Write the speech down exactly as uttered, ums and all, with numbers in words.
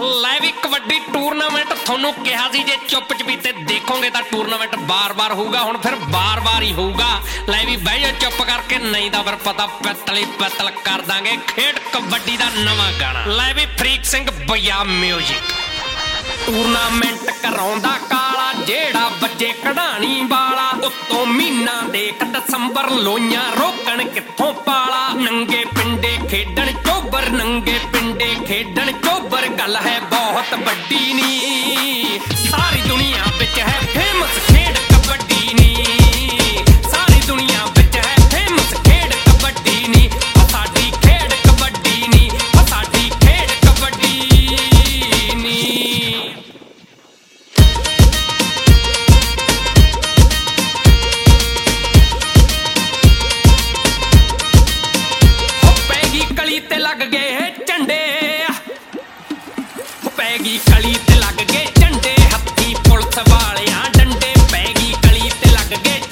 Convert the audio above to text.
ਲੈ ਵੀ ਕਬੱਡੀ ਟੂਰਨਾਮੈਂਟ ਤੁਹਾਨੂੰ ਕਿਹਾ ਸੀ ਜੇ ਚੁੱਪ ਚਪੀਤੇ ਦੇਖੋਗੇ ਤਾਂ ਟੂਰਨਾਮੈਂਟ ਬਾਰ-ਬਾਰ ਹੋਊਗਾ। ਹੁਣ ਫਿਰ ਬਾਰ-ਬਾਰ ਹੀ ਹੋਊਗਾ। ਲੈ ਵੀ ਬਹਿ ਜਾ ਚੁੱਪ ਕਰਕੇ, ਨਹੀਂ ਤਾਂ ਫਿਰ ਪਤਾ ਪਿੱਤਲੀ ਪਿੱਤਲ ਕਰ ਦਾਂਗੇ ਖੇਡ ਕਬੱਡੀ ਦਾ ਨਵਾਂ ਗਾਣਾ। ਲੈ ਵੀ ਫਰੀਕ ਸਿੰਘ ਬਈਆ ਮਿਊਜ਼ਿਕ। ਟੂਰਨਾਮੈਂਟ ਕਰਾਉਂਦਾ ਕਾਲਾ ਜਿਹੜਾ ਬੱਜੇ ਕਢਾਣੀ ਵਾਲਾ, ਉੱਤੋਂ ਮਹੀਨਾ ਦੇਖ ਦਸੰਬਰ ਲੋਈਆਂ ਰੋਕਣ ਕਿੱਥੋਂ ਪਾਲਾ। ਨੰਗੇ ਪਿੰਡੇ ਖੇਡਣ ਚੋਬਰ, ਨੰਗੇ ਪਿੰਡੇ ਖੇਡਣ ਚੋਬਰ, ਗੱਲ ਹੈ ਬਹੁਤ ਵੱਡੀ ਨੀ, ਸਾਰੀ ਦੁਨੀਆ ਵਿੱਚ ਹੈ ਫੇਮਸ ਖੇਡ ਕਬੱਡੀ ਨੀ, ਸਾਰੀ ਦੁਨੀਆ ਵਿੱਚ ਹੈ ਫੇਮਸ ਖੇਡ ਕਬੱਡੀ ਨੀ, ਸਾਡੀ ਖੇਡ ਕਬੱਡੀ ਨੀ, ਸਾਡੀ ਖੇਡ ਕਬੱਡੀ ਨੀ। ਕਲੀ ਤੇ ਲੱਗ ਗਏ ਝੰਡੇ, ਪੈ ਗਈ ਕਲੀ ਤੇ ਲੱਗ ਗਏ ਝੰਡੇ, ਹੱਥੀ ਪੁਲਿਸ ਵਾਲਿਆਂ ਡੰਡੇ, ਪੈ ਗਈ ਕਲੀ ਤੇ ਲੱਗ ਗਏ